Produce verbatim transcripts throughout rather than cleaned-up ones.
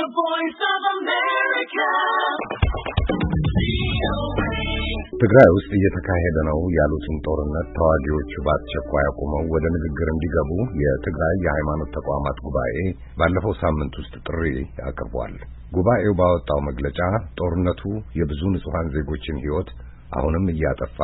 voice of America. ትግራይ ውስጥ እየተካሄደ ነው ያሉትን ጦርነት ተዋጊዎቹ በአስቸኳይ አቁመው ወደ ንግግር እንዲገቡ የትግራይ የሃይማኖት ተቋማት ጉባኤ ባለፈው ሳምንት ውስጥ ጥሪ አቅርቧል። ጉባኤው ባወጣው መግለጫ ጦርነቱ የብዙ ንጹሃን ዜጎችን ሕይወት አሁንም እያጠፋ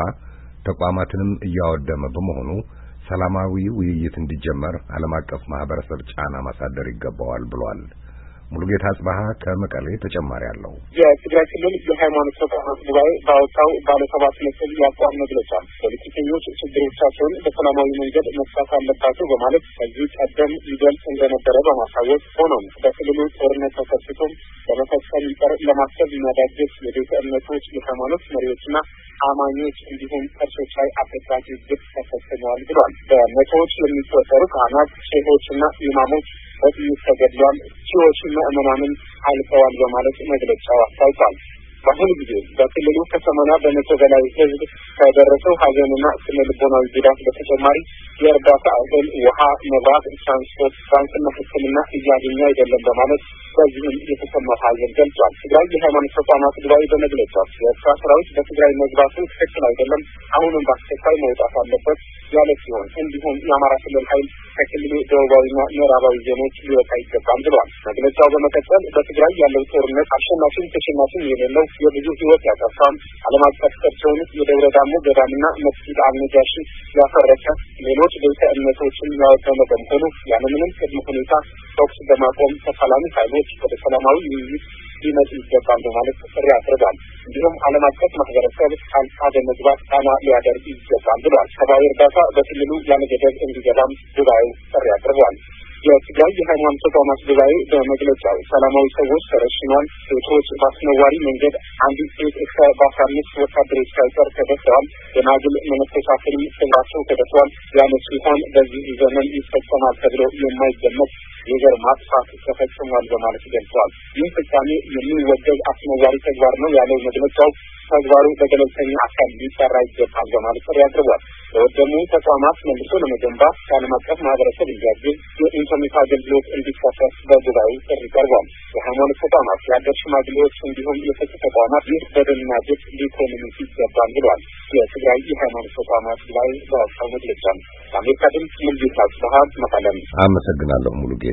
ተቋማትንም እያወደመ በመሆኑ ሰላማዊ ውይይት እንዲጀመር ዓለም አቀፍ ማህበረሰብ ጫና ማሳደር ይገባዋል ብሏል። ሙሉጌታ አጽባሃ ከመቀሌ ተጨማሪ አለው። የትግራይ ክልል የሃይማኖት ተቋማት ጉባኤ ባወጣው ባለ ሰባት ነጥብ የአቋም መግለጫ ፖለቲከኞች ችግሮቻቸውን በሰላማዊ መንገድ መፍታት አለባቸው በማለት ከዚህ ቀደም ይገልጽ እንደነበረ በማሳወቅ ሆኖም በክልሉ ጦርነት ተከስቶም ለመፈጸም ይቀር ለማሰብ የሚያዳግት የቤተ እምነቶች የሃይማኖት መሪዎችና አማኞች እንዲሁም ቅርሶች ላይ አሰቃቂ ግፍ ተፈጽመዋል ብሏል። በመቶዎች የሚቆጠሩ ካህናት፣ ሼሆችና ኢማሞች በጥይት ተገድለዋል፣ ሺዎችና ምዕመናንን አልቀዋል በማለት መግለጫው አስታውቋል። በአሁኑ ጊዜ በክልሉ ከሰማንያ በመቶ በላይ ሕዝብ ከደረሰው ሀዘንና ስነ ልቦናዊ ጉዳት በተጨማሪ የእርዳታ እህል፣ ውሃ፣ መብራት፣ ትራንስፖርት፣ ባንክና ሕክምና እያገኘ አይደለም በማለት በዚህም የተሰማ ሀዘን ገልጿል። ትግራይ የሃይማኖት ተቋማት ጉባኤ በመግለጫው የኤርትራ ሰራዊት በትግራይ መግባቱ ትክክል አይደለም፣ አሁንም በአስቸኳይ መውጣት አለበት ያለ ሲሆን እንዲሁም የአማራ ክልል ኃይል ከክልሉ ደቡባዊና ምዕራባዊ ዞኖች ሊወጣ ይገባል ብሏል። መግለጫው በመቀጠል በትግራይ ያለው ጦርነት አሸናፊም ተሸናፊም የሌለው የብዙ ሕይወት ያጠፋም ዓለም አቀፍ ቅርሶችን የደብረ ዳሞ ገዳምና መስጊድ አልነጃሺ ያፈረሰ ሌሎች ቤተ እምነቶችን ያወደመ በመሆኑ ያለምንም ቅድመ ሁኔታ ተኩስ በማቆም ተፋላሚ ኃይሎች ወደ ሰላማዊ ውይይት ሊመጡ ይገባል በማለት ጥሪ አቅርቧል። እንዲሁም ዓለም አቀፍ ማህበረሰብ ጣልቃ በመግባት ጫና ሊያደርግ ይገባል ብሏል። ሰብአዊ እርዳታ በክልሉ ያለ ገደብ እንዲገባም ጉባኤው ጥሪ አቅርቧል። የትግራይ የሃይማኖት ተቋማት ጉባኤ በመግለጫው ሰላማዊ ሰዎች ተረሽነዋል፣ ሴቶች በአስነዋሪ መንገድ አንዲት ሴት እስከ በአስራ አምስት ወታደሮች ሳይቀር ተደፍረዋል፣ የናግል መነኮሳትም ስራቸው ተደፍረዋል ያለ ሲሆን በዚህ ዘመን ይፈጸማል ተብሎ የማይገመት የዘር ማጥፋት ተፈጽሟል በማለት ገልጸዋል። ይህ ፍጻሜ የሚወገዝ አስነዋሪ ተግባር ነው ያለው መግለጫው ተግባሩ በገለልተኛ አካል ሊሰራ ይገባል በማለት ጥሪ አቅርቧል። በወደሙ ተቋማት መልሶ ለመገንባት ከዓለም አቀፍ ማህበረሰብ እንዲያግዝ የኢንተርኔት አገልግሎት እንዲከፈት በጉባኤው ጥሪ ቀርቧል። የሃይማኖት ተቋማት፣ የአገር ሽማግሌዎች እንዲሁም የፍትህ ተቋማት ይህ በደልና ግፍ ሊኮንኑት ይገባል ብሏል። የትግራይ የሃይማኖት ተቋማት ጉባኤ ባወጣው መግለጫ ነው። ለአሜሪካ ድምፅ ሙሉጌታ አጽባሃ መቀለም። አመሰግናለሁ ሙሉጌታ።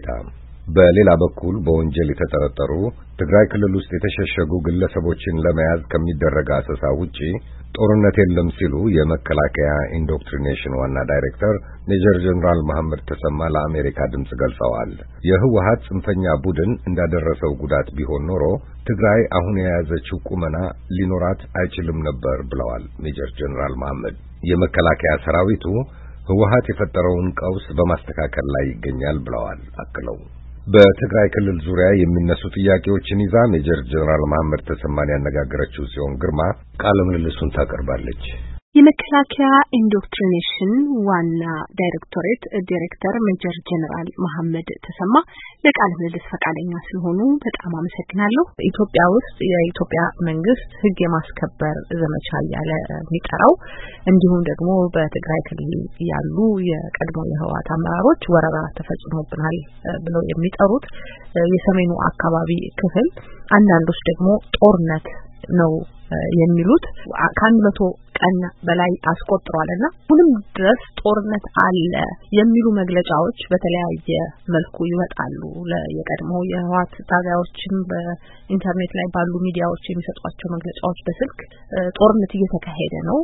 በሌላ በኩል በወንጀል የተጠረጠሩ ትግራይ ክልል ውስጥ የተሸሸጉ ግለሰቦችን ለመያዝ ከሚደረግ አሰሳ ውጪ ጦርነት የለም ሲሉ የመከላከያ ኢንዶክትሪኔሽን ዋና ዳይሬክተር ሜጀር ጀነራል መሐመድ ተሰማ ለአሜሪካ ድምጽ ገልጸዋል። የህወሓት ጽንፈኛ ቡድን እንዳደረሰው ጉዳት ቢሆን ኖሮ ትግራይ አሁን የያዘችው ቁመና ሊኖራት አይችልም ነበር ብለዋል ሜጀር ጀነራል መሐመድ። የመከላከያ ሰራዊቱ ህወሓት የፈጠረውን ቀውስ በማስተካከል ላይ ይገኛል ብለዋል። አክለው በትግራይ ክልል ዙሪያ የሚነሱ ጥያቄዎችን ይዛ ሜጀር ጀነራል መሐመድ ተሰማን ያነጋገረችው ሲሆን ግርማ ቃለ ምልልሱን ታቀርባለች። የመከላከያ ኢንዶክትሪኔሽን ዋና ዳይሬክቶሬት ዳይሬክተር ሜጀር ጀነራል መሐመድ ተሰማ ለቃለ ምልልስ ፈቃደኛ ስለሆኑ በጣም አመሰግናለሁ። ኢትዮጵያ ውስጥ የኢትዮጵያ መንግስት ህግ የማስከበር ዘመቻ ያለ የሚጠራው እንዲሁም ደግሞ በትግራይ ክልል ያሉ የቀድሞ የህወሓት አመራሮች ወረራ ተፈጽሞብናል ብለው የሚጠሩት የሰሜኑ አካባቢ ክፍል አንዳንዶች ደግሞ ጦርነት ነው የሚሉት ከአንድ መቶ ቀን በላይ አስቆጥሯልና ሁሉም ድረስ ጦርነት አለ የሚሉ መግለጫዎች በተለያየ መልኩ ይወጣሉ። ለየቀድሞ የህወሓት ታጋዮችም በኢንተርኔት ላይ ባሉ ሚዲያዎች የሚሰጧቸው መግለጫዎች በስልክ ጦርነት እየተካሄደ ነው፣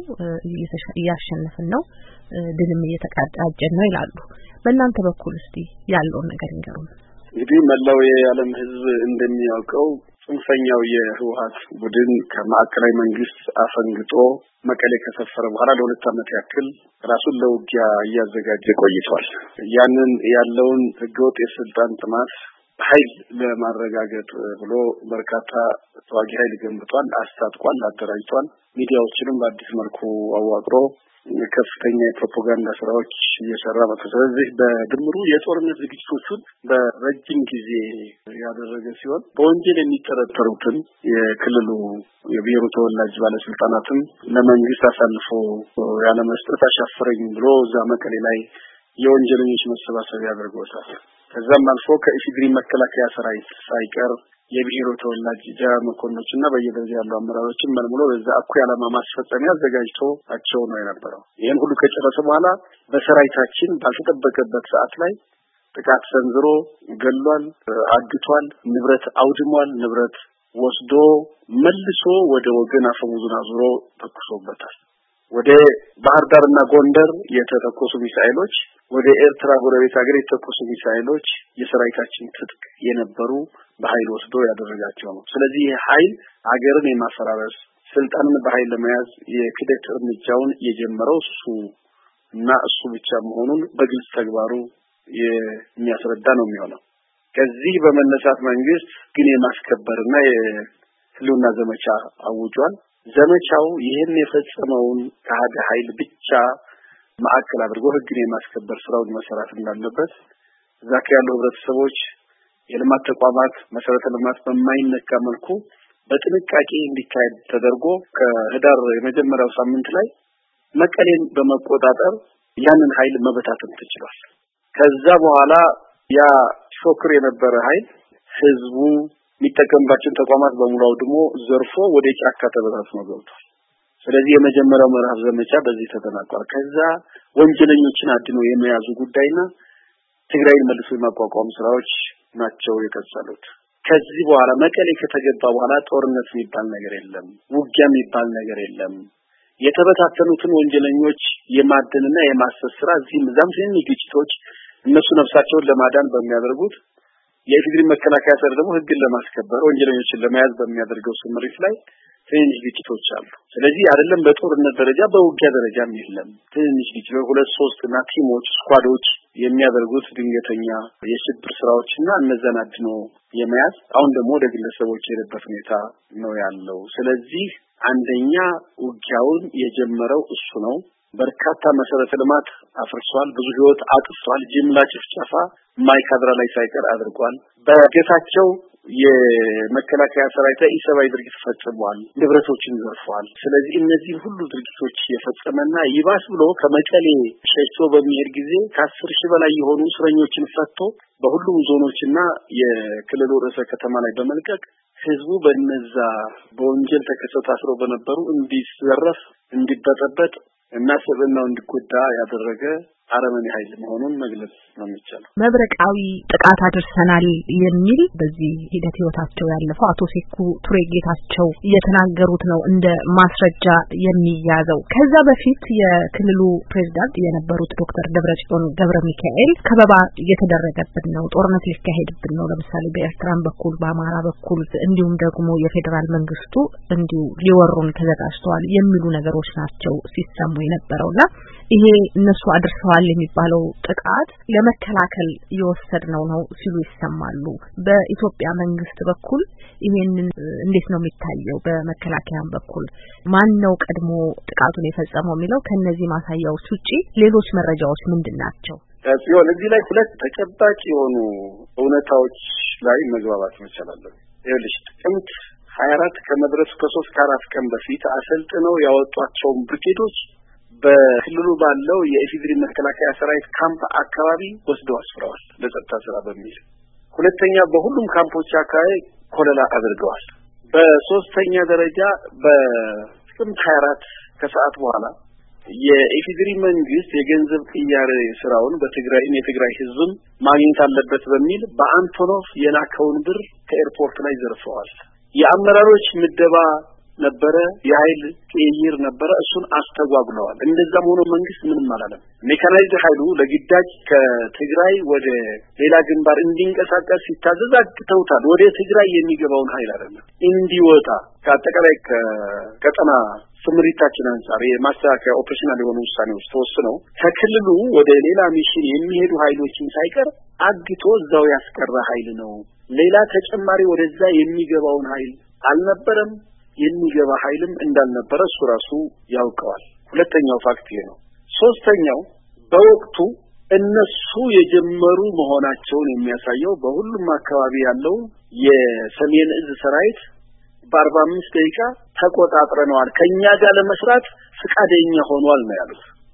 እያሸነፍን ነው፣ ድልም እየተቀዳጀን ነው ይላሉ። በእናንተ በኩል እስቲ ያለውን ነገር ንገሩን። እንግዲህ መላው የዓለም ህዝብ እንደሚያውቀው ጽንፈኛው የህወሓት ቡድን ከማዕከላዊ መንግስት አፈንግጦ መቀሌ ከሰፈረ በኋላ ለሁለት ዓመት ያክል ራሱን ለውጊያ እያዘጋጀ ቆይቷል። ያንን ያለውን ህገወጥ የስልጣን ጥማት ኃይል ለማረጋገጥ ብሎ በርካታ ተዋጊ ኃይል ገንብቷል፣ አስታጥቋል፣ አደራጅቷል። ሚዲያዎችንም በአዲስ መልኩ አዋቅሮ ከፍተኛ የፕሮፓጋንዳ ስራዎች እየሰራ ነው። ስለዚህ በድምሩ የጦርነት ዝግጅቶቹን በረጅም ጊዜ ያደረገ ሲሆን በወንጀል የሚጠረጠሩትን የክልሉ የብሔሩ ተወላጅ ባለስልጣናትን ለመንግስት አሳልፎ ያለ መስጠት አሻፈረኝ ብሎ እዛ መቀሌ ላይ የወንጀለኞች መሰባሰቢያ ያደርገውታል። ከዛም አልፎ ከኢፌዴሪ መከላከያ ሰራዊት ሳይቀር የብሔሩ ተወላጅ ጀነራል መኮንኖችና በየደረጃው ያሉ አመራሮችን መልምሎ በዛ አኩሪ ዓላማ ማስፈጸሚያ አዘጋጅቶ አቸው ነው የነበረው። ይሄን ሁሉ ከጨረሰ በኋላ በሰራዊታችን ባልተጠበቀበት ሰዓት ላይ ጥቃት ሰንዝሮ ገሏል፣ አግቷል፣ ንብረት አውድሟል፣ ንብረት ወስዶ መልሶ ወደ ወገን አፈሙዙን አዙሮ ተኩሶበታል። ወደ ባህር ዳርና ጎንደር የተተኮሱ ሚሳኤሎች፣ ወደ ኤርትራ ጎረቤት ሀገር የተተኮሱ ሚሳኤሎች የሰራዊታችን ትጥቅ የነበሩ በኃይል ወስዶ ያደረጋቸው ነው። ስለዚህ ይህ ኃይል ሀገርን የማፈራረስ ስልጣንን በኃይል ለመያዝ የክደት እርምጃውን የጀመረው እሱ እና እሱ ብቻ መሆኑን በግልጽ ተግባሩ የሚያስረዳ ነው የሚሆነው። ከዚህ በመነሳት መንግስት ግን የማስከበርና የህልውና ዘመቻ አውጇል። ዘመቻው ይህን የፈጸመውን ከሃዲ ኃይል ብቻ ማዕከል አድርጎ ህግን የማስከበር ስራውን መሰራት እንዳለበት ዛክ ያለው ህብረተሰቦች የልማት ተቋማት መሰረተ ልማት በማይነካ መልኩ በጥንቃቄ እንዲካሄድ ተደርጎ ከህዳር የመጀመሪያው ሳምንት ላይ መቀሌን በመቆጣጠር ያንን ኃይል መበታተን ተችሏል። ከዛ በኋላ ያ ሾክር የነበረ ኃይል ህዝቡ የሚጠቀምባቸው ተቋማት በሙሉ አውድሞ ዘርፎ ወደ ጫካ ተበታትኖ ገብቷል። ስለዚህ የመጀመሪያው ምዕራፍ ዘመቻ በዚህ ተጠናቋል። ከዛ ወንጀለኞችን አድኖ የመያዙ ጉዳይና ትግራይን መልሶ የማቋቋም ስራዎች ናቸው የቀጠሉት። ከዚህ በኋላ መቀሌ ከተገባ በኋላ ጦርነት የሚባል ነገር የለም፣ ውጊያ የሚባል ነገር የለም። የተበታተኑትን ወንጀለኞች የማደንና የማሰስ ስራ እዚህም እዛም ትንሽ ግጭቶች እነሱ ነፍሳቸውን ለማዳን በሚያደርጉት የኢፌዴሪ መከላከያ ሰራዊት ደግሞ ህግን ለማስከበር ወንጀለኞችን ለመያዝ በሚያደርገው ስምሪት ላይ ትንሽ ግጭቶች አሉ። ስለዚህ አይደለም በጦርነት ደረጃ በውጊያ ደረጃም የለም። ትንሽ ግጭቶች ሁለት ሶስት እና ቲሞች ስኳዶች የሚያደርጉት ድንገተኛ የሽብር ስራዎችና እነዛን አድኖ የመያዝ አሁን ደግሞ ወደ ግለሰቦች የሄደበት ሁኔታ ነው ያለው። ስለዚህ አንደኛ ውጊያውን የጀመረው እሱ ነው። በርካታ መሰረተ ልማት አፍርሷል፣ ብዙ ህይወት አጥፍቷል፣ ጅምላ ጭፍጨፋ ማይካድራ ላይ ሳይቀር አድርጓል። በጌታቸው የመከላከያ ሰራዊት ኢሰባዊ ድርጊት ፈጽሟል፣ ንብረቶችን ዘርፏል። ስለዚህ እነዚህ ሁሉ ድርጊቶች የፈጸመና ይባስ ብሎ ከመቀሌ ሸሽቶ በሚሄድ ጊዜ ከአስር ሺህ በላይ የሆኑ እስረኞችን ፈቶ በሁሉም ዞኖችና የክልሉ ርዕሰ ከተማ ላይ በመልቀቅ ህዝቡ በእነዛ በወንጀል ተከሰው ታስረው በነበሩ እንዲዘረፍ እንዲበጠበጥ እና ሰብዕናው እንዲጎዳ ያደረገ አረመኔ ኃይል መሆኑን መግለጽ ነው የሚቻለው። መብረቃዊ ጥቃት አድርሰናል የሚል በዚህ ሂደት ህይወታቸው ያለፈው አቶ ሴኩ ቱሬ ጌታቸው እየተናገሩት ነው እንደ ማስረጃ የሚያዘው። ከዛ በፊት የክልሉ ፕሬዝዳንት የነበሩት ዶክተር ደብረጽዮን ገብረ ሚካኤል ከበባ እየተደረገብን ነው፣ ጦርነት ሊካሄድብን ነው፣ ለምሳሌ በኤርትራን በኩል በአማራ በኩል እንዲሁም ደግሞ የፌደራል መንግስቱ እንዲሁ ሊወሩን ተዘጋጅተዋል የሚሉ ነገሮች ናቸው ሲሰሙ የነበረውና ይሄ እነሱ አድርሰዋል የሚባለው ጥቃት ለመከላከል የወሰድነው ነው ሲሉ ይሰማሉ። በኢትዮጵያ መንግስት በኩል ይሄንን እንዴት ነው የሚታየው? በመከላከያም በኩል ማን ነው ቀድሞ ጥቃቱን የፈጸመው የሚለው ከነዚህ ማሳያዎች ውጪ ሌሎች መረጃዎች ምንድናቸው? ሲሆን እዚህ ላይ ሁለት ተጨባጭ የሆኑ እውነታዎች ላይ መግባባት መቻል አለብን። ይኸውልሽ ጥቅምት ሀያ አራት ከመድረሱ ከሶስት ከአራት ቀን በፊት አሰልጥነው ያወጧቸው ብርጌዶች በክልሉ ባለው የኢፌዴሪ መከላከያ ሰራዊት ካምፕ አካባቢ ወስደው አስፍረዋል ለጸጥታ ስራ በሚል። ሁለተኛ በሁሉም ካምፖች አካባቢ ኮለላ አድርገዋል። በሶስተኛ ደረጃ በጥቅምት ሀያ አራት ከሰዓት በኋላ የኢፌዴሪ መንግስት የገንዘብ ቅያሬ ስራውን በትግራይ የትግራይ ህዝብ ማግኘት አለበት በሚል በአንቶኖቭ የላከውን ብር ከኤርፖርት ላይ ዘርፈዋል። የአመራሮች ምደባ ነበረ፣ የኃይል ቅይር ነበረ፣ እሱን አስተጓጉለዋል። እንደዛም ሆኖ መንግስት ምንም አላለም። ሜካናይዝድ ኃይሉ ለግዳጅ ከትግራይ ወደ ሌላ ግንባር እንዲንቀሳቀስ ሲታዘዝ አግተውታል። ወደ ትግራይ የሚገባውን ኃይል አይደለም እንዲወጣ ከአጠቃላይ ከቀጠና ስምሪታችን አንፃር የማስተካከያ ኦፕሬሽናል የሆኑ ውሳኔዎች ተወስነው ከክልሉ ወደ ሌላ ሚሽን የሚሄዱ ኃይሎችን ሳይቀር አግቶ እዛው ያስቀረ ኃይል ነው። ሌላ ተጨማሪ ወደዛ የሚገባውን ኃይል አልነበረም፣ የሚገባ ኃይልም እንዳልነበረ እሱ ራሱ ያውቀዋል። ሁለተኛው ፋክት ይሄ ነው። ሶስተኛው በወቅቱ እነሱ የጀመሩ መሆናቸውን የሚያሳየው በሁሉም አካባቢ ያለው የሰሜን እዝ ሰራዊት በአርባ አምስት ደቂቃ ተቆጣጥረናል፣ ከኛ ጋር ለመስራት ፍቃደኛ ሆኗል ነው ያሉት።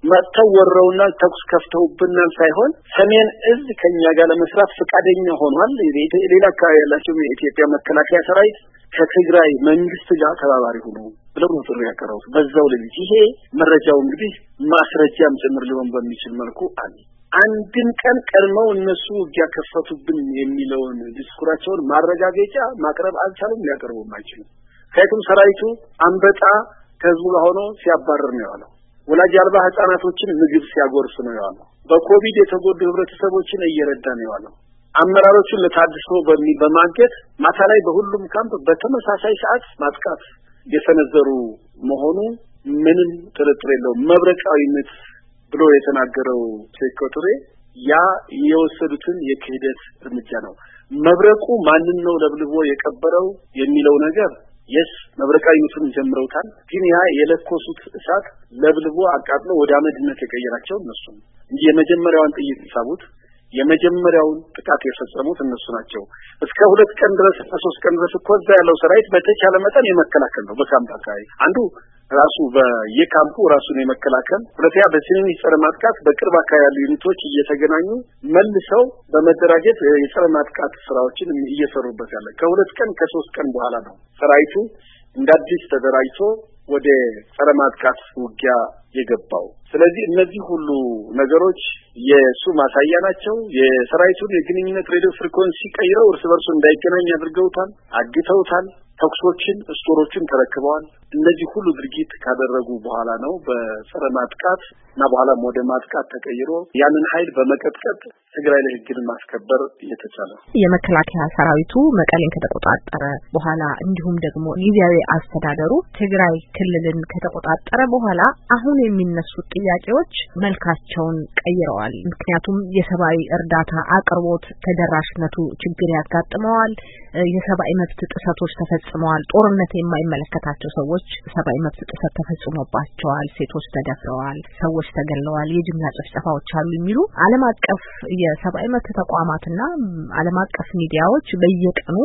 መጥተው ወረውና ተኩስ ከፍተውብናል ሳይሆን ሰሜን እዝ ከኛ ጋር ለመስራት ፈቃደኛ ሆኗል። ሌላ አካባቢ ያላቸው የኢትዮጵያ መከላከያ ሰራዊት ከትግራይ መንግስት ጋር ተባባሪ ሆኖ ብለው ጥሪ ያቀረቡት በዛው ላይ ይሄ መረጃው እንግዲህ ማስረጃም ጭምር ሊሆን በሚችል መልኩ አለ። አንድን ቀን ቀድመው እነሱ ውጊያ ከፈቱብን የሚለውን ዲስኩራቸውን ማረጋገጫ ማቅረብ አልቻሉም፣ ሊያቀርቡም አይችሉም። ከየትም ሰራዊቱ አንበጣ ከህዝቡ ጋር ሆኖ ሲያባረር ነው ያለው። ወላጅ አልባ ህፃናቶችን ምግብ ሲያጎርስ ነው ያለው። በኮቪድ የተጎዱ ህብረተሰቦችን እየረዳ ነው ያለው። አመራሮቹን ለታድሶ በማገት ማታ ላይ በሁሉም ካምፕ በተመሳሳይ ሰዓት ማጥቃት የሰነዘሩ መሆኑ ምንም ጥርጥር የለውም። መብረቃዊነት ብሎ የተናገረው ሴኮቱሬ ያ የወሰዱትን የክህደት እርምጃ ነው። መብረቁ ማንን ነው ለብልቦ የቀበረው የሚለው ነገር የስ መብረቃዊነቱን ጀምረውታል። ግን ያ የለኮሱት እሳት ለብልቦ አቃጥሎ ወደ አመድነት የቀየራቸው እነሱ እንጂ የመጀመሪያውን ጥይት ሳቡት የመጀመሪያውን ጥቃት የፈጸሙት እነሱ ናቸው። እስከ ሁለት ቀን ድረስ ሶስት ቀን ድረስ ኮዛ ያለው ሰራዊት በተቻለ መጠን የመከላከል ነው። በካምፕ አካባቢ አንዱ ራሱ በየካምፑ ራሱን የመከላከል ሁለተኛ በሲኒን ይጸረ ማጥቃት በቅርብ አካባቢ ያሉ ዩኒቶች እየተገናኙ መልሰው በመደራጀት የጸረ ማጥቃት ስራዎችን እየሰሩበት ያለ ከሁለት ቀን ከሶስት ቀን በኋላ ነው ሰራዊቱ እንዳዲስ ተደራጅቶ ወደ ጸረ ማጥቃት ውጊያ የገባው። ስለዚህ እነዚህ ሁሉ ነገሮች የሱ ማሳያ ናቸው። የሰራዊቱን የግንኙነት ሬዲዮ ፍሪኮንሲ ቀይረው እርስ በርሱ እንዳይገናኝ አድርገውታል፣ አግተውታል፣ ተኩሶችን ስቶሮችን ተረክበዋል። እነዚህ ሁሉ ድርጊት ካደረጉ በኋላ ነው በጸረ ማጥቃት እና በኋላ ወደ ማጥቃት ተቀይሮ ያንን ኃይል በመቀጥቀጥ ትግራይ ላይ ህግን ማስከበር የተቻለው። የመከላከያ ሰራዊቱ መቀሌን ከተቆጣጠረ በኋላ እንዲሁም ደግሞ ጊዜያዊ አስተዳደሩ ትግራይ ክልልን ከተቆጣጠረ በኋላ አሁን የሚነሱት ጥያቄዎች መልካቸውን ቀይረዋል። ምክንያቱም የሰብአዊ እርዳታ አቅርቦት ተደራሽነቱ ችግር ያጋጥመዋል። የሰብአዊ መብት ጥሰቶች ተፈጽመዋል። ጦርነት የማይመለከታቸው ሰዎች ሰብአዊ መብት ጥሰት ተፈጽሞባቸዋል። ሴቶች ተደፍረዋል፣ ሰዎች ተገለዋል፣ የጅምላ ጭፍጨፋዎች አሉ የሚሉ ዓለም አቀፍ የሰብአዊ መብት ተቋማትና ዓለም አቀፍ ሚዲያዎች በየቀኑ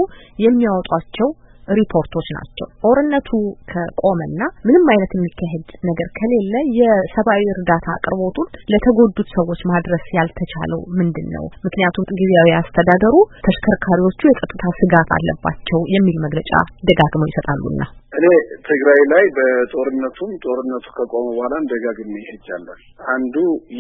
የሚያወጧቸው ሪፖርቶች ናቸው። ጦርነቱ ከቆመና ምንም አይነት የሚካሄድ ነገር ከሌለ የሰብአዊ እርዳታ አቅርቦቱን ለተጎዱት ሰዎች ማድረስ ያልተቻለው ምንድነው? ምክንያቱም ጊዜያዊ አስተዳደሩ ተሽከርካሪዎቹ የጸጥታ ስጋት አለባቸው የሚል መግለጫ ደጋግመው ይሰጣሉና እኔ ትግራይ ላይ በጦርነቱም ጦርነቱ ከቆመ በኋላ እንደጋግሜ ሄጃለሁ። አንዱ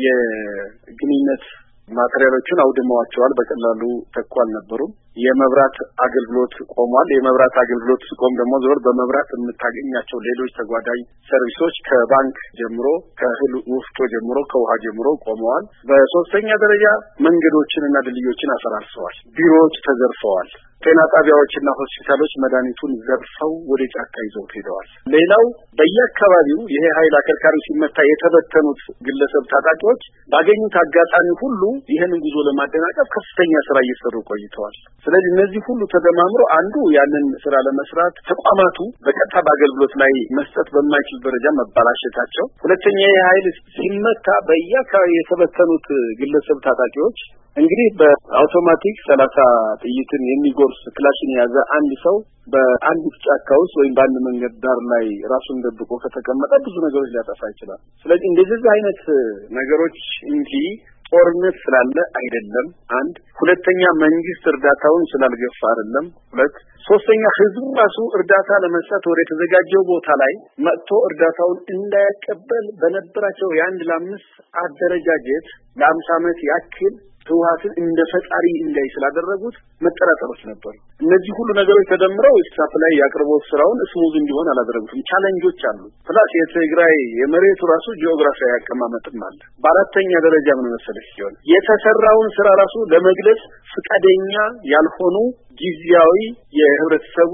የግንኙነት ማቴሪያሎችን አውድመዋቸዋል። በቀላሉ ተቋል ነበሩ። የመብራት አገልግሎት ቆሟል። የመብራት አገልግሎት ሲቆም ደግሞ ዞር በመብራት የምታገኛቸው ሌሎች ተጓዳኝ ሰርቪሶች ከባንክ ጀምሮ ከእህል ወፍጮ ጀምሮ ከውሃ ጀምሮ ቆመዋል። በሶስተኛ ደረጃ መንገዶችንና ድልድዮችን አፈራርሰዋል። ቢሮዎች ተዘርፈዋል። ጤና ጣቢያዎችና ሆስፒታሎች መድኃኒቱን ዘርፈው ወደ ጫካ ይዘው ሄደዋል። ሌላው በየአካባቢው ይሄ ኃይል አከርካሪ ሲመታ የተበተኑት ግለሰብ ታጣቂዎች ባገኙት አጋጣሚ ሁሉ ይሄንን ጉዞ ለማደናቀፍ ከፍተኛ ስራ እየሰሩ ቆይተዋል። ስለዚህ እነዚህ ሁሉ ተደማምሮ አንዱ ያንን ስራ ለመስራት ተቋማቱ በቀጥታ በአገልግሎት ላይ መስጠት በማይችል ደረጃ መባላሸታቸው፣ ሁለተኛ ይሄ ኃይል ሲመታ በየአካባቢው የተበተኑት ግለሰብ ታጣቂዎች እንግዲህ በአውቶማቲክ ሰላሳ ጥይትን የሚጎርስ ክላሽን የያዘ አንድ ሰው በአንድ ጫካ ውስጥ ወይም በአንድ መንገድ ዳር ላይ ራሱን ደብቆ ከተቀመጠ ብዙ ነገሮች ሊያጠፋ ይችላል። ስለዚህ እንደዚህ አይነት ነገሮች እንጂ ጦርነት ስላለ አይደለም። አንድ ሁለተኛ መንግስት እርዳታውን ስላልገፋ አይደለም። ሁለት ሶስተኛ ህዝቡ ራሱ እርዳታ ለመስጠት ወደ ተዘጋጀው ቦታ ላይ መጥቶ እርዳታውን እንዳይቀበል በነበራቸው የአንድ ለአምስት አደረጃጀት ለአምሳ ዓመት ያክል ህወሓትን እንደ ፈጣሪ እንዳይ ስላደረጉት መጠራጠሮች ነበሩ። እነዚህ ሁሉ ነገሮች ተደምረው ሰፕላይ ያቅርቦት ስራውን ስሙዝ እንዲሆን አላደረጉትም። ቻሌንጆች አሉ። ፕላስ የትግራይ የመሬቱ ራሱ ጂኦግራፊያዊ አቀማመጥም አለ። በአራተኛ ደረጃ ምን መሰለሽ ሲሆን የተሰራውን ስራ ራሱ ለመግለጽ ፍቃደኛ ያልሆኑ ጊዜያዊ የህብረተሰቡ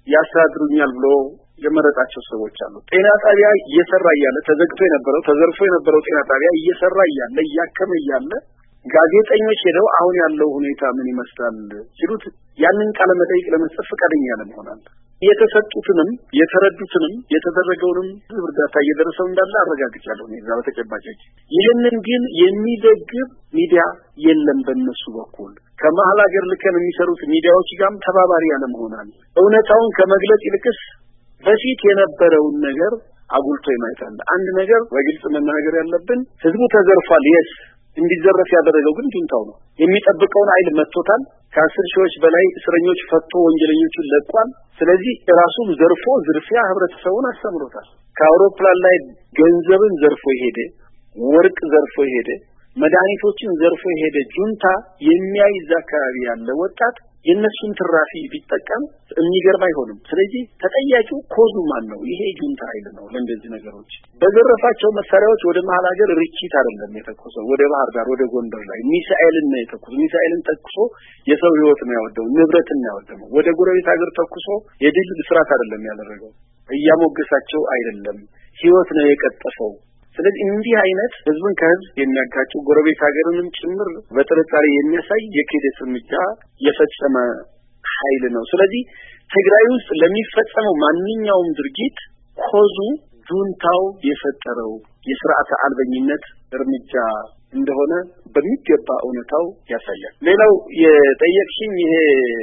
ያሳድሩኛል ብሎ የመረጣቸው ሰዎች አሉ። ጤና ጣቢያ እየሰራ ያለ ተዘግቶ የነበረው ተዘርፎ የነበረው ጤና ጣቢያ እየሰራ ያለ ያከመ ያለ ጋዜጠኞች ሄደው አሁን ያለው ሁኔታ ምን ይመስላል ሲሉት ያንን ቃለ መጠይቅ ለመስጠት ፈቃደኛ ያለመሆናል። የተሰጡትንም የተረዱትንም የተደረገውንም እርዳታ እየደረሰው እንዳለ አረጋግጫለሁ ነው እዛ በተጨባጭ። ይህንን ግን የሚደግፍ ሚዲያ የለም በእነሱ በኩል። ከመሀል ሀገር ልከን የሚሰሩት ሚዲያዎች ጋርም ተባባሪ ያለመሆናል። እውነታውን ከመግለጽ ይልቅስ በፊት የነበረውን ነገር አጉልቶ ይማይታል አንድ ነገር በግልጽ መናገር ያለብን ህዝቡ ተዘርፏል yes እንዲዘረፍ ያደረገው ግን ጁንታው ነው የሚጠብቀውን ኃይል መጥቶታል ከአስር ሺዎች በላይ እስረኞች ፈቶ ወንጀለኞችን ለቋል ስለዚህ ራሱን ዘርፎ ዝርፊያ ህብረተሰቡን አስተምሮታል ከአውሮፕላን ላይ ገንዘብን ዘርፎ ይሄደ ወርቅ ዘርፎ ይሄደ መድኃኒቶችን ዘርፎ ይሄደ ጁንታ የሚያይዝ አካባቢ ያለ ወጣት የነሱን ትራፊ ቢጠቀም የሚገርም አይሆንም ስለዚህ ተጠያቂው ኮዙ ማን ነው ይሄ ጁንታ ኃይል ነው ለእንደዚህ ነገሮች በዘረፋቸው መሳሪያዎች ወደ መሃል ሀገር ርችት አይደለም የተኮሰው ወደ ባህር ዳር ወደ ጎንደር ላይ ሚሳኤልን ነው የተኮሰው ሚሳኤልን ተኩሶ የሰው ህይወት ነው ያወደው ንብረትን ነው ያወደው ወደ ጎረቤት ሀገር ተኩሶ የድል ብስራት አይደለም ያደረገው እያሞገሳቸው አይደለም ህይወት ነው የቀጠፈው ስለዚህ እንዲህ አይነት ህዝብን ከህዝብ የሚያጋጩ ጎረቤት ሀገርንም ጭምር በጥርጣሬ የሚያሳይ የክህደት እርምጃ የፈጸመ ኃይል ነው ስለዚህ ትግራይ ውስጥ ለሚፈጸመው ማንኛውም ድርጊት ኮዙ ጁንታው የፈጠረው የሥርዓተ አልበኝነት እርምጃ እንደሆነ በሚገባ እውነታው ያሳያል ሌላው የጠየቅሽኝ ይሄ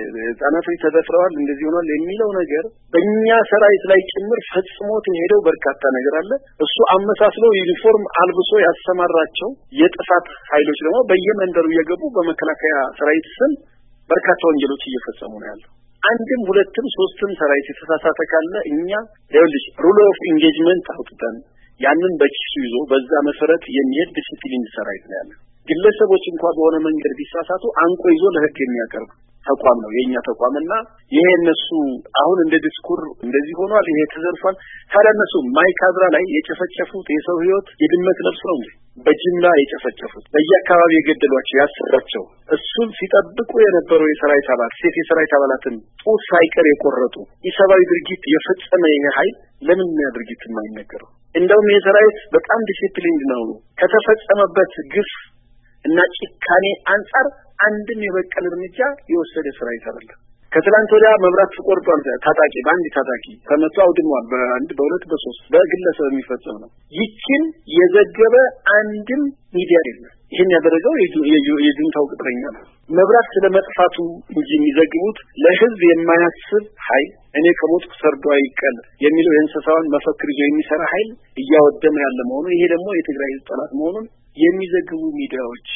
ጻናቶች ተደፍረዋል እንደዚህ ሆኗል የሚለው ነገር በእኛ ሰራዊት ላይ ጭምር ፈጽሞት የሄደው በርካታ ነገር አለ እሱ አመሳስለው ዩኒፎርም አልብሶ ያሰማራቸው የጥፋት ኃይሎች ደግሞ በየመንደሩ እየገቡ በመከላከያ ሰራዊት ስም በርካታ ወንጀሎች እየፈጸሙ ነው ያለው አንድም ሁለትም ሶስትም ሰራዊት የተሳሳተ ካለ እኛ ይኸውልሽ ሩል ኦፍ ኢንጌጅመንት አውጥተን ያንን በኪሱ ይዞ በዛ መሰረት የሚሄድ ዲሲፕሊን ሰራዊት ነው ያለው ግለሰቦች እንኳን በሆነ መንገድ ቢሳሳቱ አንቆ ይዞ ለህግ የሚያቀርብ ተቋም ነው የኛ ተቋምና ይሄ እነሱ አሁን እንደ ዲስኩር እንደዚህ ሆኗል ይሄ ተዘርፏል ታዲያ እነሱ ማይካድራ ላይ የጨፈጨፉት የሰው ህይወት የድመት ነፍስ ነው እንዴ በጅምላ የጨፈጨፉት በየአካባቢ የገደሏቸው ያሰራቸው እሱን ሲጠብቁ የነበረው የሰራዊት አባላት ሴት የሰራዊት አባላትን ጡት ሳይቀር የቆረጡ ኢሰባዊ ድርጊት የፈጸመ ይሄ ኃይል ለምን ነው ድርጊት የማይነገረው እንደውም የሰራዊት በጣም ዲሲፕሊን ነው ከተፈጸመበት ግፍ እና ጭካኔ አንፃር አንድም የበቀል እርምጃ የወሰደ ሰራዊት አይደለም ከትላንት ወዲያ መብራት ተቆርጧል ታጣቂ ባንዲ ታጣቂ ተመቶ አውድሟል በአንድ በሁለት በሶስት በግለሰብ የሚፈጸም ነው ይችን የዘገበ አንድም ሚዲያ የለም ይሄን ያደረገው የጁንታው ቅጥረኛ ነው መብራት ስለመጥፋቱ እንጂ የሚዘግቡት ለህዝብ የማያስብ ኃይል እኔ ከሞትኩ ሰርዶ አይቀል የሚለው የእንስሳውን መፈክር ይዞ የሚሰራ ኃይል እያወደመ ያለ መሆኑ ይሄ ደግሞ የትግራይ ጠላት መሆኑን የሚዘግቡ ሚዲያዎች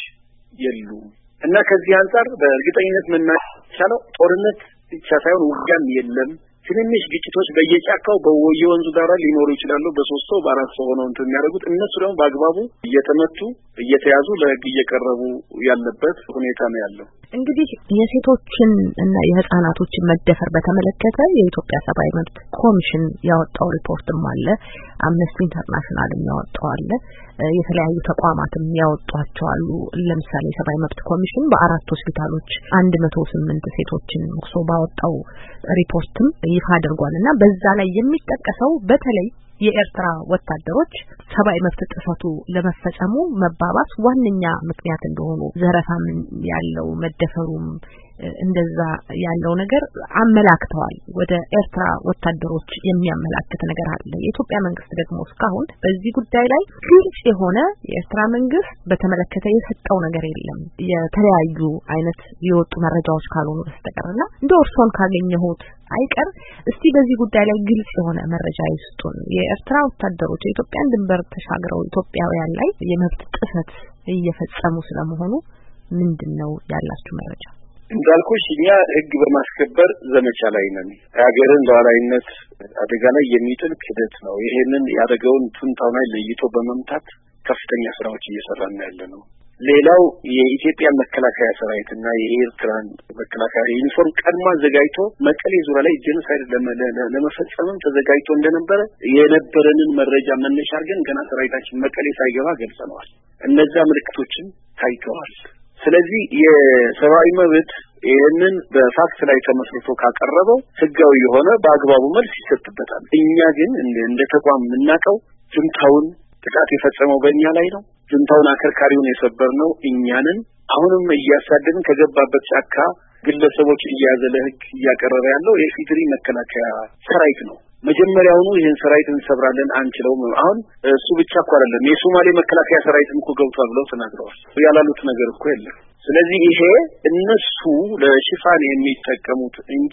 የሉም እና ከዚህ አንፃር በእርግጠኝነት መናቻለው ጦርነት ብቻ ሳይሆን ውጊያም የለም ትንንሽ ግጭቶች በየጫካው በወየወንዙ ዳራ ሊኖሩ ይችላሉ በሶስት ሰው በአራት ሰው ሆነው እንትን የሚያደርጉት እነሱ ደግሞ በአግባቡ እየተመቱ እየተያዙ ለህግ እየቀረቡ ያለበት ሁኔታ ነው ያለው እንግዲህ የሴቶችን እና የህፃናቶችን መደፈር በተመለከተ የኢትዮጵያ ሰብአዊ መብት ኮሚሽን ያወጣው ሪፖርትም አለ አምነስቲ ኢንተርናሽናል ያወጣው አለ የተለያዩ ተቋማትም ያወጧቸው አሉ ለምሳሌ ሰብአዊ መብት ኮሚሽን በአራት ሆስፒታሎች አንድ መቶ ስምንት ሴቶችን ወክሶ ባወጣው ሪፖርትም ይፋ አድርጓልና በዛ ላይ የሚጠቀሰው በተለይ የኤርትራ ወታደሮች ሰብአዊ መብት ጥሰቱ ለመፈጸሙ መባባስ ዋነኛ ምክንያት እንደሆኑ ዘረፋም ያለው መደፈሩም እንደዛ ያለው ነገር አመላክተዋል ወደ ኤርትራ ወታደሮች የሚያመላክት ነገር አለ የኢትዮጵያ መንግስት ደግሞ እስካሁን በዚህ ጉዳይ ላይ ግልጽ የሆነ የኤርትራ መንግስት በተመለከተ የሰጠው ነገር የለም የተለያዩ አይነት የወጡ መረጃዎች ካልሆኑ በስተቀርና እንደ እርሶን ካገኘሁት አይቀር እስቲ በዚህ ጉዳይ ላይ ግልጽ የሆነ መረጃ ይስጡን የኤርትራ ወታደሮች የኢትዮጵያን ድንበር ተሻግረው ኢትዮጵያውያን ላይ የመብት ጥሰት እየፈጸሙ ስለመሆኑ ምንድነው ያላችሁ መረጃ እንዳልኩሽ እኛ ህግ በማስከበር ዘመቻ ላይ ነን ሀገርን ሉዓላዊነት አደጋ ላይ የሚጥል ክደት ነው ይሄንን ያደረገውን ቱንታው ላይ ለይቶ በመምታት ከፍተኛ ስራዎች እየሰራን ያለነው ሌላው የኢትዮጵያ መከላከያ ሰራዊትና የኤርትራን መከላከያ ዩኒፎርም ቀድሞ አዘጋጅቶ መቀሌ ዙሪያ ላይ ጄኖሳይድ ለመፈጸም ተዘጋጅቶ እንደነበረ የነበረንን መረጃ መነሻ አድርገን ገና ሰራዊታችን መቀሌ ሳይገባ ገልጸናል እነዛ ምልክቶችን ታይተዋል ስለዚህ የሰብአዊ መብት ይሄንን በፋክት ላይ ተመስርቶ ካቀረበው ህጋዊ የሆነ በአግባቡ መልስ ይሰጥበታል እኛ ግን እንደ ተቋም እናቀው ጁንታውን ጥቃት የፈጸመው በእኛ ላይ ነው ጁንታውን አከርካሪውን የሰበርነው እኛንን አሁንም እያሳደድን ከገባበት ጫካ ግለሰቦች እያያዘ ለህግ እያቀረበ ያለው የኢፌዴሪ መከላከያ ሰራዊት ነው መጀመሪያውኑ ይሄን ሰራዊት እንሰብራለን አንችለውም አሁን እሱ ብቻ እኮ አይደለም የሶማሌ መከላከያ ሰራዊትም እኮ ገብቷል ብለው ተናግረዋል ያላሉት ነገር እኮ የለም ስለዚህ ይሄ እነሱ ለሽፋን የሚጠቀሙት እንጂ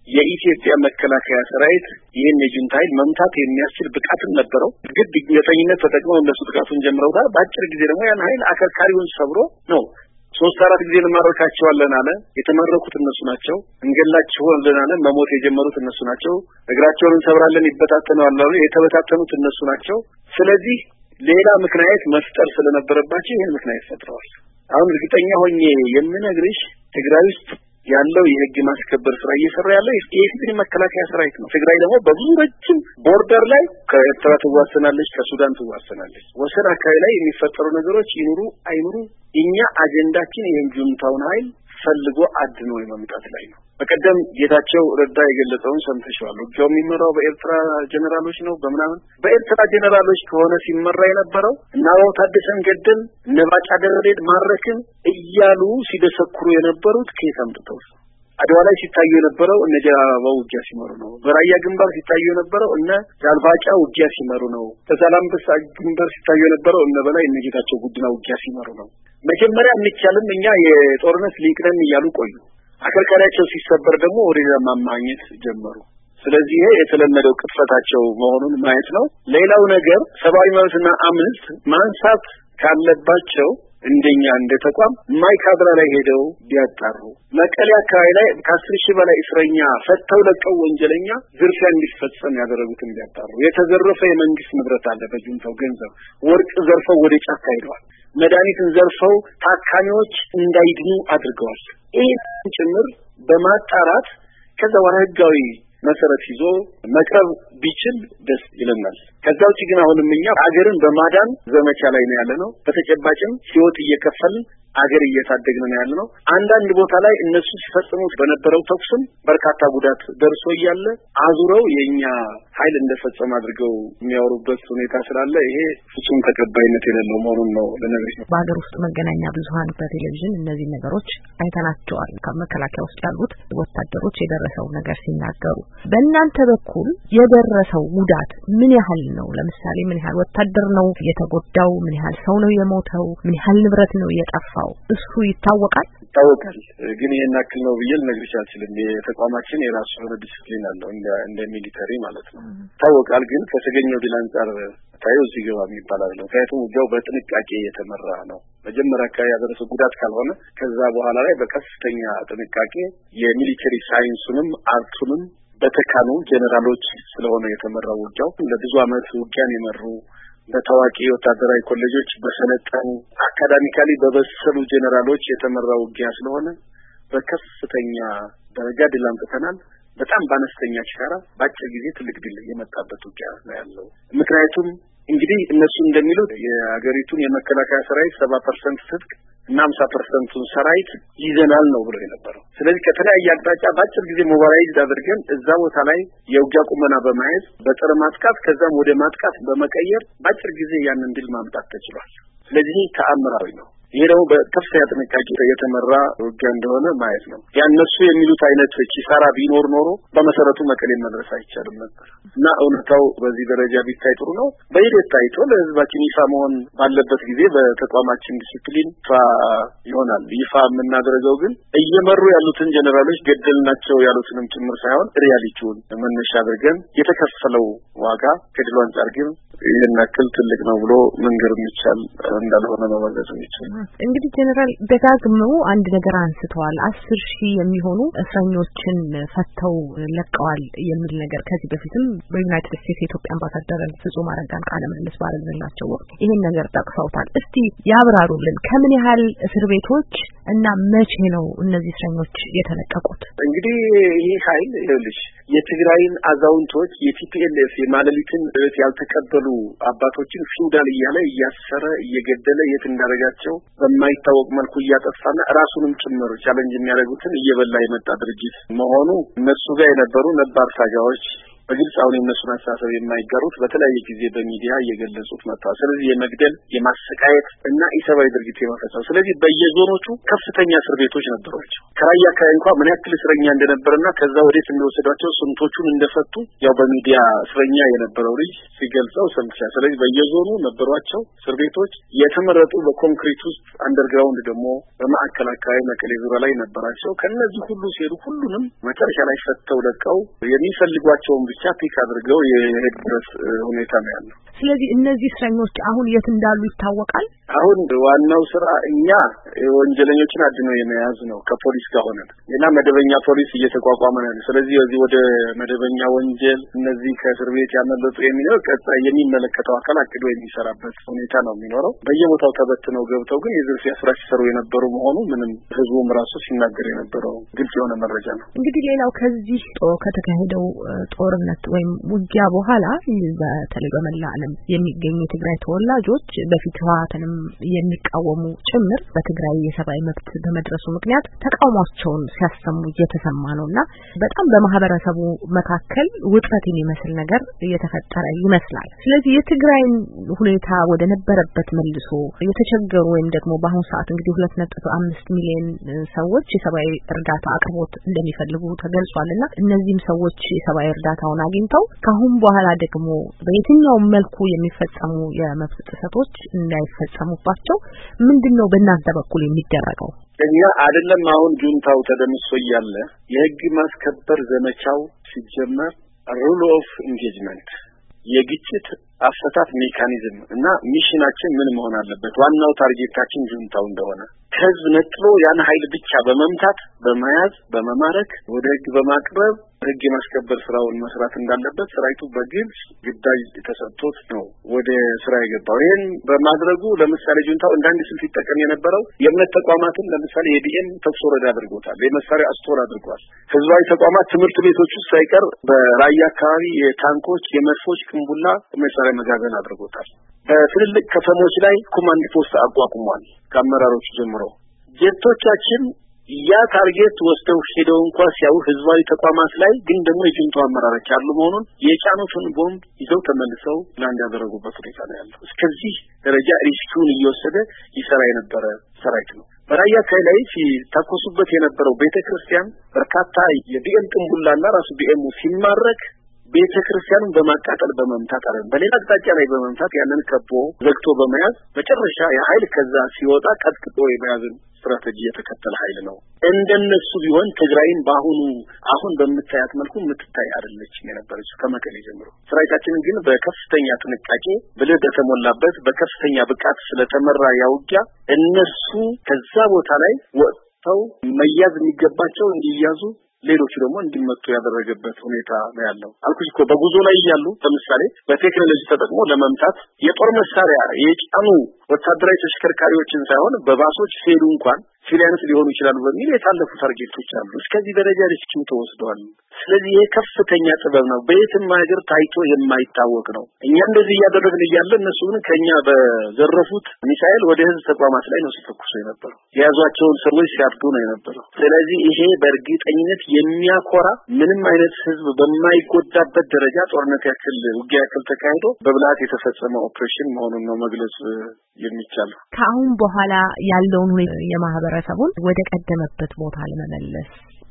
የኢትዮጵያ መከላከያ ሰራዊት ይሄን የጁንታ ኃይል መምታት የሚያስችል ብቃት ነበረው። ግድ ግዴታነት ተጠቅመው እነሱ ጥቃቱን ጀምረውታል። በአጭር ጊዜ ደግሞ ያን ኃይል አከርካሪውን ሰብሮ ነው ሶስት አራት ጊዜ ለማረካቸዋለን አለ። የተመረኩት እነሱ ናቸው። እንገላቸዋለን አለ። መሞት የጀመሩት እነሱ ናቸው። እግራቸውን እንሰብራለን ይበታተናል አለ። የተበታተኑት እነሱ ናቸው። ስለዚህ ሌላ ምክንያት መፍጠር ስለነበረባቸው ይሄን ምክንያት ፈጥረዋል። አሁን እርግጠኛ ሆኜ የምነግርሽ ትግራይ ውስጥ ያለው የህግ ማስከበር ስራ እየሰራ ያለው የኢፌዴሪ መከላከያ ሰራዊት ነው። ትግራይ ደግሞ በብዙ ረጅም ቦርደር ላይ ከኤርትራ ትዋሰናለች፣ ከሱዳን ትዋሰናለች። ወሰን አካባቢ ላይ የሚፈጠሩ ነገሮች ይኑሩ አይኑሩ እኛ አጀንዳችን ይሄን ጁንታውን ኃይል ፈልጎ አድኖ የማምጣት ላይ ነው። በቀደም ጌታቸው ረዳ የገለጸውን ሰምተሽዋል። ውጊያው የሚመራው በኤርትራ ጀነራሎች ነው በመናምን በኤርትራ ጀነራሎች ከሆነ ሲመራ የነበረው እና ወታደሰን ገደል ነባጫ ደረዴድ ማረክን እያሉ ሲደሰኩሩ የነበሩት ከየት አምጥተው አድዋ ላይ ሲታዩ የነበረው እነ ጀነራል ውጊያ ሲመሩ ነው። በራያ ግንባር ሲታዩ የነበረው እነ ጃልባጫ ውጊያ ሲመሩ ነው። በዛላምበሳ ግንባር ሲታዩ የነበረው እነ በላይ እነ ጌታቸው ጉድና ውጊያ ሲመሩ ነው። መጀመሪያ እንቻለን እኛ የጦርነት ሊቅነን እያሉ ቆዩ። አከርካሪያቸው ሲሰበር ደግሞ ወደዛ ማማኘት ጀመሩ። ስለዚህ ይሄ የተለመደው ቅጥፈታቸው መሆኑን ማየት ነው። ሌላው ነገር ሰብአዊ መብትና አምስት ማንሳት ካለባቸው እንደኛ እንደ ተቋም ማይካድራ ላይ ሄደው ቢያጣሩ መቀሌ አካባቢ ላይ ከአስር ሺህ በላይ እስረኛ ፈተው ለቀው ወንጀለኛ ዝርፊያ እንዲፈጸም ያደረጉትን ቢያጣሩ የተዘረፈ የመንግስት ንብረት አለ በጁንታው ገንዘብ ወርቅ ዘርፈው ወደ ጫካ ሄደዋል። መድኃኒትን ዘርፈው ታካሚዎች እንዳይድኑ አድርገዋል። ይህን ጭምር በማጣራት ከዛ ወራ ህጋዊ መሰረት ይዞ መቅረብ ቢችል ደስ ይለናል። ከዛው ግን አሁንም እኛ አገርን በማዳን ዘመቻ ላይ ነው ያለነው። በተጨባጭም ህይወት እየከፈልን አገር እየታደግን ነው ያለነው። አንዳንድ ቦታ ላይ እነሱ ሲፈጽሙት በነበረው ተኩስም በርካታ ጉዳት ደርሶ እያለ አዙረው የኛ ኃይል እንደፈጸመ አድርገው የሚያወሩበት ሁኔታ ስላለ ይሄ ፍጹም ተቀባይነት የሌለው መሆኑን ነው ለነገርሽ ነው። በአገር ውስጥ መገናኛ ብዙሃን በቴሌቪዥን እነዚህ ነገሮች አይተናቸዋል። ከመከላከያ ውስጥ ያሉት ወታደሮች የደረሰው ነገር ሲናገሩ በእናንተ በኩል የደረሰው ጉዳት ምን ያህል ነው? ለምሳሌ ምን ያህል ወታደር ነው የተጎዳው? ምን ያህል ሰው ነው የሞተው? ምን ያህል ንብረት ነው የጠፋው? እሱ ይታወቃል ይታወቃል ግን ይሄን አክል ነው ብዬ ልነግርሽ አልችልም። የተቋማችን የራሱ የሆነ ዲሲፕሊን አለው እንደ እንደ ሚሊተሪ ማለት ነው። ይታወቃል ግን ከተገኘው ድል አንፃር ታዩ እዚህ ገባ የሚባል አይደለም። ምክንያቱም ውጊያው በጥንቃቄ የተመራ ነው። መጀመሪያ አካባቢ ያደረሰው ጉዳት ካልሆነ ከዛ በኋላ ላይ በከፍተኛ ጥንቃቄ የሚሊተሪ ሳይንሱንም አርቱንም በተካኑ ጀነራሎች ስለሆነ የተመራው ውጊያው ለብዙ አመት ውጊያን የመሩ በታዋቂ ወታደራዊ ኮሌጆች በሰለጠኑ አካዳሚካሊ በበሰሉ ጀነራሎች የተመራው ውጊያ ስለሆነ በከፍተኛ ደረጃ ድል አምጥተናል። በጣም በአነስተኛ ኪሳራ በአጭር ጊዜ ትልቅ ድል የመጣበት ውጊያ ነው ያለው። ምክንያቱም እንግዲህ እነሱ እንደሚሉት የሀገሪቱን የመከላከያ ሰራዊት ሰባ ፐርሰንት ትጥቅ እና ሃምሳ ፐርሰንት ሰራዊት ይዘናል ነው ብለው የነበረው። ስለዚህ ከተለያየ አቅጣጫ በአጭር ጊዜ ሞባላይዝ አድርገን እዛ ቦታ ላይ የውጊያ ቁመና በማየት በጥር ማጥቃት ከዛም ወደ ማጥቃት በመቀየር በአጭር ጊዜ ያንን ድል ማምጣት ተችሏል። ስለዚህ ተአምራዊ ነው። ይሄ ደግሞ በከፍተኛ ጥንቃቄ የተመራ ውጊያ እንደሆነ ማየት ነው። ያነሱ የሚሉት አይነት ኪሳራ ቢኖር ኖሮ በመሰረቱ መቀሌ መድረስ አይቻልም ነበር እና እውነታው በዚህ ደረጃ ቢታይ ጥሩ ነው። በሂደት ታይቶ ለህዝባችን ይፋ መሆን ባለበት ጊዜ በተቋማችን ዲሲፕሊን ይፋ ይሆናል። ይፋ የምናደርገው ግን እየመሩ ያሉትን ጀነራሎች ገደልናቸው ያሉትንም ጭምር ሳይሆን ሪያሊቲውን መነሻ አድርገን የተከፈለው ዋጋ ከድሉ አንጻር ግን ይሄን ያክል ትልቅ ነው ብሎ መንገር የሚቻል እንዳልሆነ ነው ማለት ነው። እንግዲህ ጀነራል ደጋግመው አንድ ነገር አንስተዋል። አስር ሺህ የሚሆኑ እስረኞችን ፈተው ለቀዋል የሚል ነገር ከዚህ በፊትም በዩናይትድ ስቴትስ የኢትዮጵያ አምባሳደር ፍጹም አረጋን ቃለ ምልልስ ባደረግላቸው ወቅት ይሄን ነገር ጠቅሰውታል። እስቲ ያብራሩልን። ከምን ያህል እስር ቤቶች እና መቼ ነው እነዚህ እስረኞች የተለቀቁት? እንግዲህ ይሄ ኃይል ይኸውልሽ የትግራይን አዛውንቶች የቲፒኤልኤፍ የማለሊትን እት ያልተቀበሉ አባቶችን ፊውዳል እያለ እያሰረ እየገደለ የት እንዳረጋቸው በማይታወቅ መልኩ እያጠፋና ራሱንም ጭምር ቻሌንጅ የሚያደርጉትን እየበላ የመጣ ድርጅት መሆኑ እነሱ ጋር የነበሩ ነባር ታጋዮች በግልጽ አሁን የነሱን አስተሳሰብ የማይጋሩት በተለያየ ጊዜ በሚዲያ እየገለጹት መጥተዋል። ስለዚህ የመግደል የማሰቃየት እና ኢሰብአዊ ድርጊት የመፈጸም ስለዚህ በየዞኖቹ ከፍተኛ እስር ቤቶች ነበሯቸው። ከራያ አካባቢ እንኳን ምን ያክል እስረኛ እንደነበረና ከዛ ወዴት እንደወሰዷቸው ስንቶቹን እንደፈቱ ያው በሚዲያ እስረኛ የነበረው ልጅ ሲገልጸው ሰምቻለሁ። ስለዚህ በየዞኑ ነበሯቸው እስር ቤቶች የተመረጡ በኮንክሪት ውስጥ አንደርግራውንድ ደግሞ በማዕከል አካባቢ መቀሌ ዙሪያ ላይ ነበራቸው። ከነዚህ ሁሉ ሲሄዱ ሁሉንም መጨረሻ ላይ ፈተው ለቀው የሚፈልጓቸውን ብቻ ፒክ አድርገው የሄዱበት ሁኔታ ነው ያለው። ስለዚህ እነዚህ እስረኞች አሁን የት እንዳሉ ይታወቃል? አሁን ዋናው ስራ እኛ ወንጀለኞችን አድኖ የመያዝ ነው ከፖሊስ ጋር ሆነን እና መደበኛ ፖሊስ እየተቋቋመ ነው። ስለዚህ እዚህ ወደ መደበኛ ወንጀል እነዚህ ከእስር ቤት ያመለጡ የሚለው ቀጣይ የሚመለከተው አካል አቅዶ የሚሰራበት ሁኔታ ነው የሚኖረው። በየቦታው ተበትነው ገብተው ግን የዝርፊያ ስራ ሲሰሩ የነበሩ መሆኑ ምንም ህዝቡም ራሱ ሲናገር የነበረው ግልጽ የሆነ መረጃ ነው። እንግዲህ ሌላው ከዚህ ከተካሄደው ጦርነት ወይም ውጊያ በኋላ በተለይ በመላ ዓለም የሚገኙ የትግራይ ተወላጆች በፊት ህወሓትንም የሚቃወሙ ጭምር በትግራይ የሰብአዊ መብት በመድረሱ ምክንያት ተቃውሟቸውን ሲያሰሙ እየተሰማ ነውና በጣም በማህበረሰቡ መካከል ውጥረት የሚመስል ነገር እየተፈጠረ ይመስላል። ስለዚህ የትግራይን ሁኔታ ወደ ነበረበት መልሶ የተቸገሩ ወይም ደግሞ በአሁኑ ሰዓት እንግዲህ ሁለት ነጥብ አምስት ሚሊዮን ሰዎች የሰብአዊ እርዳታ አቅርቦት እንደሚፈልጉ ተገልጿልና እነዚህም ሰዎች የሰብአዊ እርዳታውን አግኝተው ካሁን በኋላ ደግሞ በየትኛው መልኩ የሚፈጸሙ የመብት ጥሰቶች እንዳይፈጸሙባቸው ምንድነው በእናንተ በኩል የሚደረገው? እኛ አይደለም አሁን ጁንታው ተደምሶ ያለ የህግ ማስከበር ዘመቻው ሲጀመር ሩል ኦፍ ኢንጌጅመንት የግጭት አፈታት ሜካኒዝም እና ሚሽናችን ምን መሆን አለበት? ዋናው ታርጌታችን ጁንታው እንደሆነ ከህዝብ ነጥሎ ያን ኃይል ብቻ በመምታት በመያዝ በመማረክ ወደ ህግ በማቅረብ ህግ የማስከበር ስራውን መስራት እንዳለበት ሰራዊቱ በግልጽ ግዳጅ ተሰጥቶት ነው ወደ ስራ የገባው። ይሄን በማድረጉ ለምሳሌ ጁንታው እንዳንድ ስልት ይጠቀም የነበረው የእምነት ተቋማትን ለምሳሌ የዲኤም ተኩስ ወረዳ አድርጎታል። የመሳሪያ አስቶር አድርጓል። ህዝባዊ ተቋማት ትምህርት ቤቶች ውስጥ ሳይቀር በራያ አካባቢ የታንኮች የመድፎች ቅንቡላ መሳሪያ መጋዘን አድርጎታል። በትልልቅ ከተሞች ላይ ኮማንድ ፖስት አቋቁሟል። ከአመራሮች ጀምሮ ጀቶቻችን ያ ታርጌት ወስተው ሄደው እንኳን ሲያው ህዝባዊ ተቋማት ላይ ግን ደግሞ የጁንታው አመራሮች አሉ መሆኑን የጫኑትን ቦምብ ይዘው ተመልሰው ላንድ ያደረጉበት ሁኔታ ነው ያለው። እስከዚህ ደረጃ ሪስኩን እየወሰደ ይሰራ የነበረ ሰራዊት ነው። በራያ ላይ ሲታኮሱበት የነበረው ቤተክርስቲያን በርካታ የቢኤም ቅንቡላና ራሱ ቢኤም ሲማረክ ቤተክርስቲያኑን በማቃጠል በመምታት አረን በሌላ አቅጣጫ ላይ በመምታት ያንን ከቦ ዘግቶ በመያዝ መጨረሻ የኃይል ከዛ ሲወጣ ቀጥቅጦ የመያዝን ስትራቴጂ የተከተለ ኃይል ነው። እንደነሱ ቢሆን ትግራይን ባሁኑ አሁን በመታያት መልኩ ምትታይ አይደለችም የነበረችው ከመቀሌ ጀምሮ። ሰራዊታችን ግን በከፍተኛ ጥንቃቄ ብልህ በተሞላበት በከፍተኛ ብቃት ስለተመራ ያውቂያ እነሱ ከዛ ቦታ ላይ ወጥተው መያዝ የሚገባቸው እንዲያዙ ሌሎች ደግሞ እንዲመጡ ያደረገበት ሁኔታ ነው ያለው። አልኩሽ እኮ በጉዞ ላይ ያሉ ለምሳሌ በቴክኖሎጂ ተጠቅሞ ለመምታት የጦር መሳሪያ የጫኑ ወታደራዊ ተሽከርካሪዎችን ሳይሆን በባሶች ሲሄዱ እንኳን ሲሊያንስ ሊሆኑ ይችላሉ በሚል የታለፉ ታርጌቶች አሉ። እስከዚህ ደረጃ ሪስኪው ተወስዷል። ስለዚህ ይሄ ከፍተኛ ጥበብ ነው። በየትም ሀገር ታይቶ የማይታወቅ ነው። እኛ እንደዚህ ያደረግን እያለ እነሱ ግን ከኛ በዘረፉት ሚሳኤል ወደ ህዝብ ተቋማት ላይ ነው ሲተኩሱ የነበረው። የያዟቸውን ሰዎች ሲያርዱ ነው የነበረው። ስለዚህ ይሄ በእርግጠኝነት የሚያኮራ ምንም አይነት ህዝብ በማይጎዳበት ደረጃ ጦርነት ያክል ውጊያ ያክል ተካሂዶ በብልሃት የተፈጸመ ኦፕሬሽን መሆኑን ነው መግለጽ የሚቻለው። ከአሁን በኋላ ያለውን የማህበረሰቡን ወደ ቀደመበት ቦታ ለመመለስ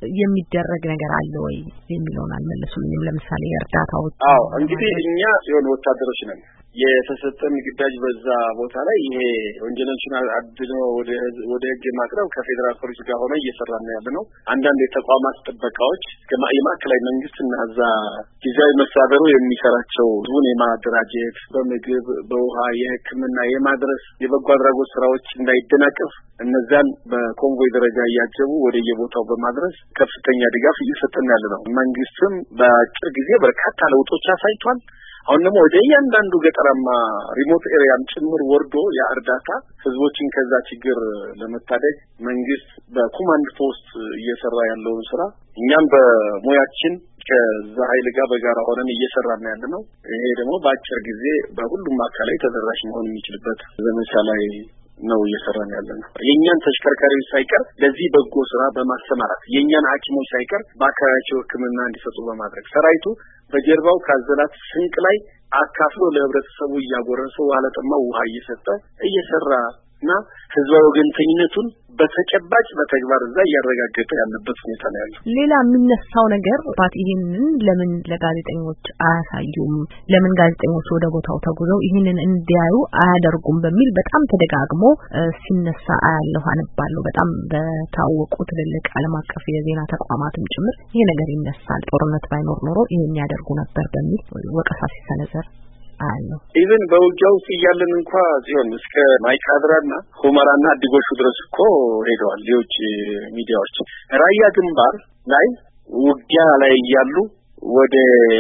የሚደረግ ነገር አለ ወይ የሚለውን አልመለሱልኝም። ለምሳሌ የእርዳታዎች አዎ እንግዲህ እኛ የሆነ ወታደሮች ነን። የተሰጠን ግዳጅ በዛ ቦታ ላይ ይሄ ወንጀለኞችን አድኖ ወደ ወደ ህግ ማቅረብ ከፌደራል ፖሊስ ጋር ሆነ እየሰራን ያለነው። አንዳንድ የተቋማት ጥበቃዎች የማዕከላዊ መንግስትና እዛ ጊዜያዊ መስተዳድሩ የሚሰራቸው ህዝቡን የማደራጀት በምግብ በውሃ የህክምና የማድረስ የበጎ አድራጎት ስራዎች እንዳይደናቀፍ እነዛን በኮንቮይ ደረጃ እያጀቡ ወደ የቦታው በማድረስ ከፍተኛ ድጋፍ እየሰጠን ያለነው። መንግስትም በአጭር ጊዜ በርካታ ለውጦች አሳይቷል። አሁን ደግሞ ወደ እያንዳንዱ ገጠራማ ሪሞት ኤሪያም ጭምር ወርዶ ያርዳታ ህዝቦችን ከዛ ችግር ለመታደግ መንግስት በኮማንድ ፖስት እየሰራ ያለውን ስራ እኛም በሙያችን ከዛ ኃይል ጋር በጋራ ሆነን እየሰራን ያለነው። ይሄ ደግሞ በአጭር ጊዜ በሁሉም አካባቢ ተደራሽ መሆን የሚችልበት ዘመቻ ላይ ነው እየሰራን ያለነው። የኛን ተሽከርካሪዎች ሳይቀር ለዚህ በጎ ስራ በማሰማራት የኛን ሐኪሞች ሳይቀር በአካባቢያቸው ሕክምና እንዲሰጡ በማድረግ ሰራዊቱ በጀርባው ካዘላት ስንቅ ላይ አካፍሎ ለህብረተሰቡ እያጎረሰ ዋለ ጠማው ውሃ እየሰጠ እየሰራና ህዝባዊ ወገንተኝነቱን በተጨባጭ በተግባር እዛ ያረጋገጠ ያለበት ሁኔታ ነው ያለው። ሌላ የሚነሳው ነገር ባት ይሄንን ለምን ለጋዜጠኞች አያሳዩም? ለምን ጋዜጠኞች ወደ ቦታው ተጉዘው ይሄንን እንዲያዩ አያደርጉም? በሚል በጣም ተደጋግሞ ሲነሳ አያለሁ አነባለሁ። በጣም በታወቁ ትልልቅ ዓለም አቀፍ የዜና ተቋማትም ጭምር ይሄ ነገር ይነሳል። ጦርነት ባይኖር ኖሮ ይሄን ያደርጉ ነበር በሚል ወቀሳ ሲሰነዘር አያለሁ። ኢቭን በውጊያው ሲያለን እንኳን ሲሆን እስከ ማይካድራና ሁመራና አዲጎሹ ድረስ እኮ ሄደዋል የውጭ ሚዲያዎች። ራያ ግንባር ላይ ውጊያ ላይ ያሉ ወደ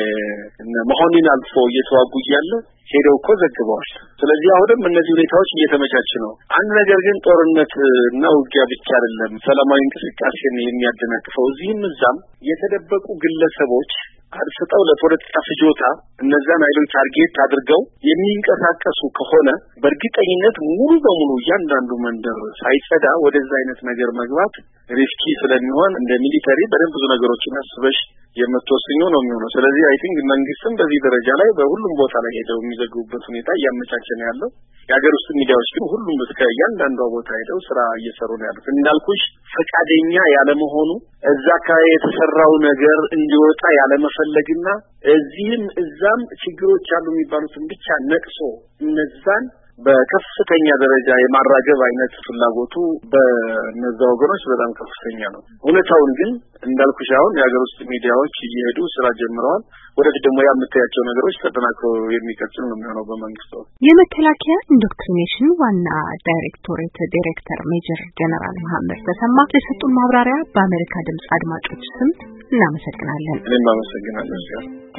መሆኒን አልፎ እየተዋጉ ያለ ሄደው እኮ ዘግበዋል። ስለዚህ አሁንም እነዚህ ሁኔታዎች እየተመቻቹ ነው። አንድ ነገር ግን ጦርነትና ውጊያ ብቻ አይደለም ሰላማዊ እንቅስቃሴን የሚያደናቅፈው። እዚህም እዛም የተደበቁ ግለሰቦች አርስተው ለፖለቲካ ፍጆታ እነዛን ኃይሎች ታርጌት አድርገው የሚንቀሳቀሱ ከሆነ በእርግጠኝነት ሙሉ በሙሉ እያንዳንዱ መንደር ሳይጸዳ ወደዛ አይነት ነገር መግባት ሪስኪ ስለሚሆን እንደ ሚሊተሪ በደንብ ብዙ ነገሮችን አስበሽ የምትወስኚው ነው የሚሆነው። ስለዚህ አይ ቲንክ መንግስትም በዚህ ደረጃ ላይ በሁሉም ቦታ ላይ ሄደው የሚዘግቡበት ሁኔታ እያመቻቸ ነው ያለው። የሀገር ውስጥ ሚዲያዎች ግን ሁሉም እስከ እያንዳንዱ ቦታ ሄደው ስራ እየሰሩ ነው ያሉት። እንዳልኩሽ ፈቃደኛ ያለ መሆኑ እዛ አካባቢ የተሰራው ነገር እንዲወጣ ያለ መፈለግና እዚህም እዛም ችግሮች አሉ የሚባሉትን ብቻ ነቅሶ እነዛን በከፍተኛ ደረጃ የማራገብ አይነት ፍላጎቱ በነዛ ወገኖች በጣም ከፍተኛ ነው። ሁኔታውን ግን እንዳልኩሽ አሁን የሀገር ውስጥ ሚዲያዎች እየሄዱ ስራ ጀምረዋል። ወደፊት ደግሞ ያመጣያቸው ነገሮች ተጠናክረው የሚቀጥሉ ነው የሚሆነው። በመንግስት የመከላከያ ኢንዶክትሪኔሽን ዋና ዳይሬክቶሬት ዳይሬክተር ሜጀር ጀነራል መሐመድ ተሰማ ለሰጡን ማብራሪያ በአሜሪካ ድምጽ አድማጮች ስም እናመሰግናለን። እኔም አመሰግናለሁ።